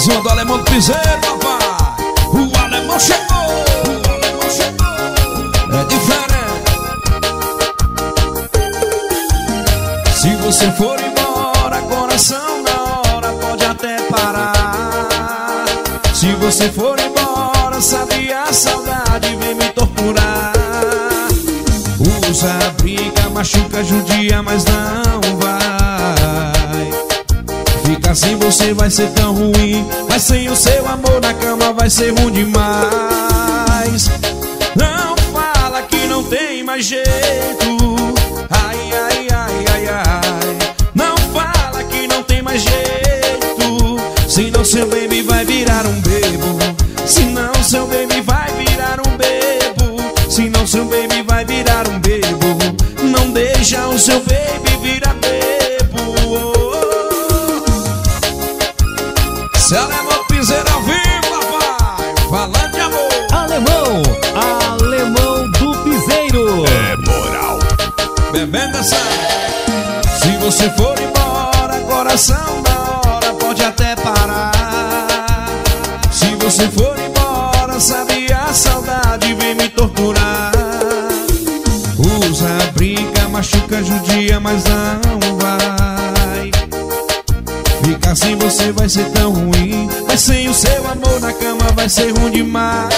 mais uma do Alemão do Piseiro, papai. O alemão chegou, o alemão chegou. É diferente. Se você for embora, coração na hora pode até parar. Se você for embora, sabe a saudade vem me torturar. Usa, brinca, machuca, judia, mas não vai. Ficar sem você vai ser tão ruim, mas sem o seu amor na cama vai ser ruim demais. Não fala que não tem mais jeito. Ai, ai, ai, ai, ai. Não fala que não tem mais jeito. Senão seu baby vai virar um bebo. Senão seu baby vai virar um bebo. Senão seu baby vai virar um bebo. Não deixa o seu baby virar bebo. Se Alemão Piseiro ao vivo, papai. Falando de amor. Alemão do Piseiro. É moral. Bebendo essa. Se você for embora, coração na hora pode até parar. Se você for embora, sabe a saudade vem me torturar. Usa, brinca, machuca, judia, mas não vai. Ficar sem você vai ser tão ruim, mas sem o seu amor na cama vai ser ruim demais.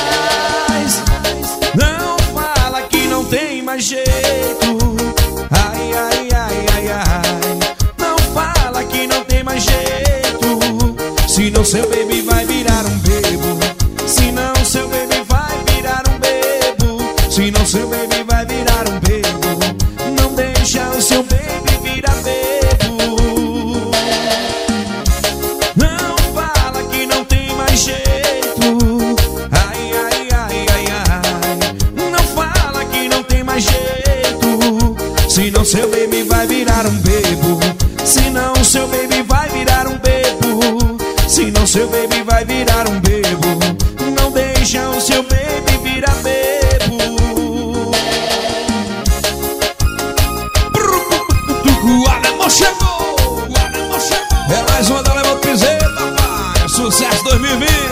Não fala que não tem mais jeito. Ai, ai, ai, ai, ai. Não fala que não tem mais jeito. Senão seu baby vai virar um bebo. Senão seu baby vai virar um bebo. Senão seu baby vai virar um bebo. Não deixa o seu baby virar bebo. Não fala que não tem mais jeito. Ai, ai, ai, ai, ai. Não fala que não tem mais jeito. Senão seu baby vai virar um bebo. Senão seu baby vai virar um bebo. Senão seu baby vai virar um bebo. Não deixa o seu baby virar bebo. O alemão chegou, o alemão chegou. É mais uma do Alemão do Piseiro, papai. Sucesso 2020.